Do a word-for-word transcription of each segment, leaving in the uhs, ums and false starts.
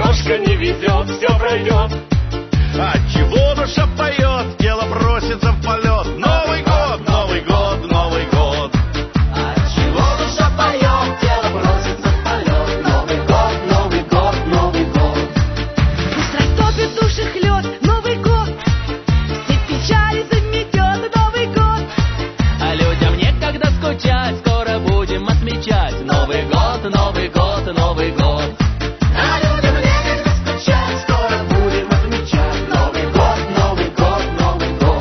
немножко не везет, все пройдет. А чего душа поет, тело бросится в полет. Новый год, Новый год, Новый год. А чего душа поет, тело бросится в полет. Новый год, Новый год, Новый год. Пусть растопит души лед, Новый год. Все печали заметет, Новый год. А людям некогда скучать, скоро будем отмечать Новый год, Новый год, Новый год. А людям некогда скучать, скоро будем отмечать Новый год, Новый год, Новый год.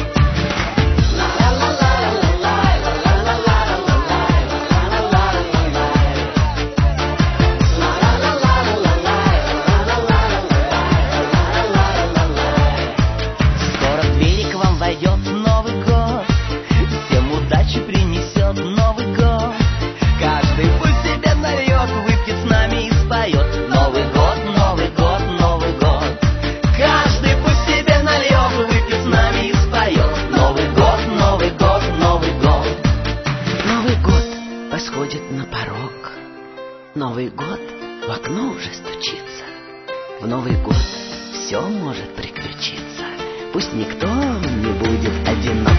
Скоро в двери к вам войдет Новый год. Всем удачи принесет Новый год. Каждый пусть себе нальет, выпьет с нами и споет Новый год, Новый год, Новый год. Каждый пусть себе нальет, выпьет с нами и споет Новый год, Новый год, Новый год. Новый год восходит на порог. Новый год в окно уже стучится. В Новый год все может приключиться. Пусть никто не будет одинок.